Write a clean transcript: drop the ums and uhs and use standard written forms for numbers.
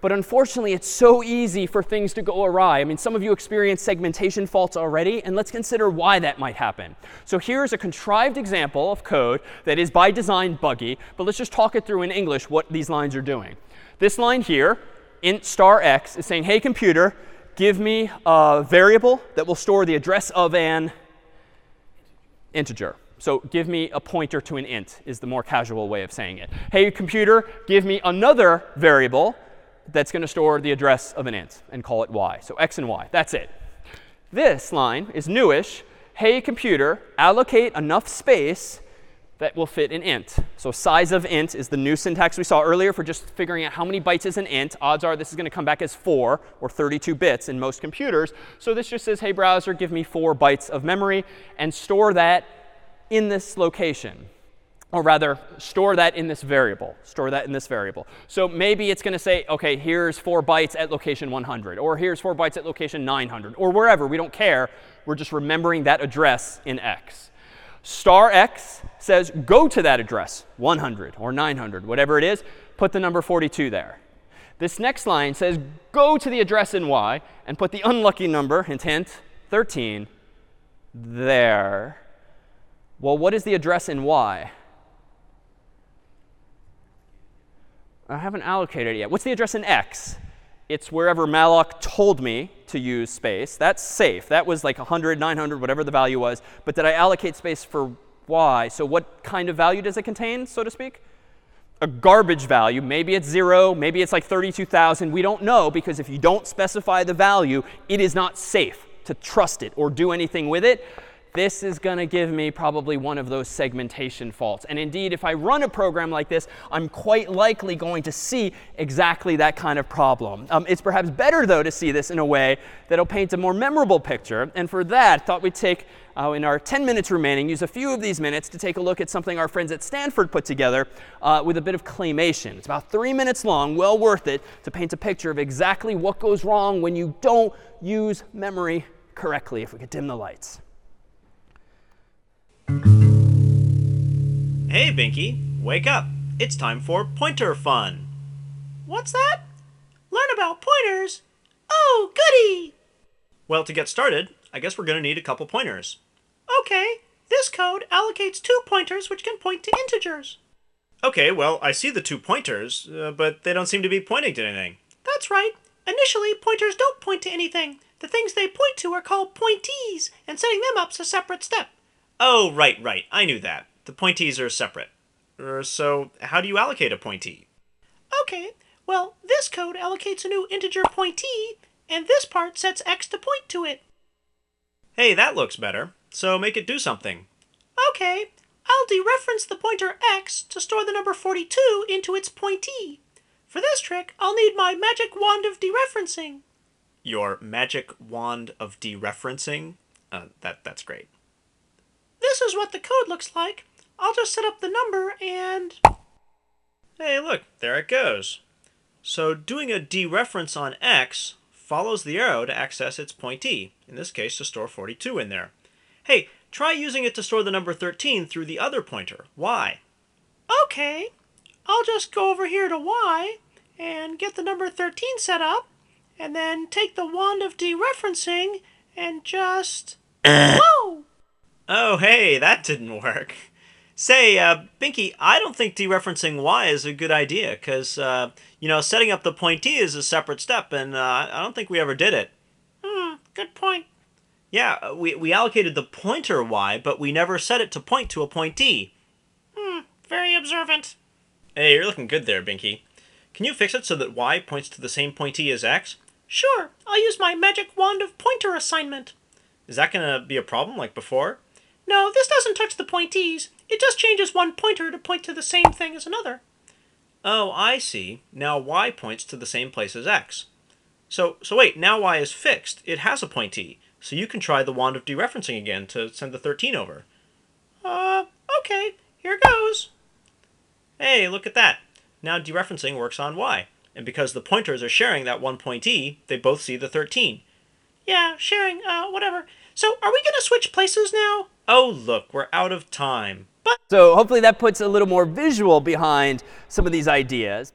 But unfortunately, it's so easy for things to go awry. I mean, some of you experience segmentation faults already, and let's consider why that might happen. So here's a contrived example of code that is by design buggy, but let's just talk it through in English what these lines are doing. This line here, int star x, is saying, hey, computer, give me a variable that will store the address of an integer. So give me a pointer to an int is the more casual way of saying it. Hey, computer, give me another variable that's going to store the address of an int and call it y. So x and y. That's it. This line is newish. Hey, computer, allocate enough space that will fit an int. So size of int is the new syntax we saw earlier for just figuring out how many bytes is an int. Odds are this is going to come back as 4 or 32 bits in most computers. So this just says, hey, browser, give me 4 bytes of memory and store that in this location. Or rather, store that in this variable. Store that in this variable. So maybe it's going to say, OK, here's 4 bytes at location 100. Or here's 4 bytes at location 900. Or wherever. We don't care. We're just remembering that address in x. Star x says, go to that address, 100 or 900, whatever it is. Put the number 42 there. This next line says, go to the address in y and put the unlucky number, hint, hint, 13, there. Well, what is the address in y? I haven't allocated it yet. What's the address in x? It's wherever malloc told me to use space. That's safe. That was like 100, 900, whatever the value was. But did I allocate space for y? So what kind of value does it contain, so to speak? A garbage value. Maybe it's 0. Maybe it's like 32,000. We don't know, because if you don't specify the value, it is not safe to trust it or do anything with it. This is going to give me probably one of those segmentation faults. And indeed, if I run a program like this, I'm quite likely going to see exactly that kind of problem. It's perhaps better, though, to see this in a way that'll paint a more memorable picture. And for that, I thought we'd take, in our 10 minutes remaining, use a few of these minutes to take a look at something our friends at Stanford put together with a bit of claymation. It's about 3 minutes long, well worth it, to paint a picture of exactly what goes wrong when you don't use memory correctly. If we could dim the lights. Hey, Binky, wake up. It's time for pointer fun. What's that? Learn about pointers? Oh, goody! Well, to get started, I guess we're going to need a couple pointers. OK, this code allocates 2 pointers which can point to integers. OK, well, I see the 2 pointers, but they don't seem to be pointing to anything. That's right. Initially, pointers don't point to anything. The things they point to are called pointees, and setting them up's a separate step. Oh, right. I knew that. The pointees are separate. So how do you allocate a pointee? OK, well, this code allocates a new integer pointee, and this part sets x to point to it. Hey, that looks better. So make it do something. OK, I'll dereference the pointer x to store the number 42 into its pointee. For this trick, I'll need my magic wand of dereferencing. Your magic wand of dereferencing? That's great. This is what the code looks like. I'll just set up the number and... Hey, look, there it goes. So doing a dereference on x follows the arrow to access its pointee, in this case to store 42 in there. Hey, try using it to store the number 13 through the other pointer, y. OK, I'll just go over here to y and get the number 13 set up, and then take the wand of dereferencing and just... Whoa! Oh, hey, that didn't work. Say, Binky, I don't think dereferencing y is a good idea, because, setting up the pointee is a separate step, and I don't think we ever did it. Good point. Yeah, we allocated the pointer y, but we never set it to point to a pointee. Very observant. Hey, you're looking good there, Binky. Can you fix it so that y points to the same pointee as x? Sure, I'll use my magic wand of pointer assignment. Is that going to be a problem like before? No, this doesn't touch the pointees. It just changes one pointer to point to the same thing as another. Oh, I see. Now y points to the same place as x. So wait, now y is fixed. It has a pointee. So you can try the wand of dereferencing again to send the 13 over. Okay, here goes. Hey, look at that. Now dereferencing works on y. And because the pointers are sharing that one pointee, they both see the 13. Yeah, sharing, whatever. So are we going to switch places now? Oh, look, we're out of time. So hopefully that puts a little more visual behind some of these ideas.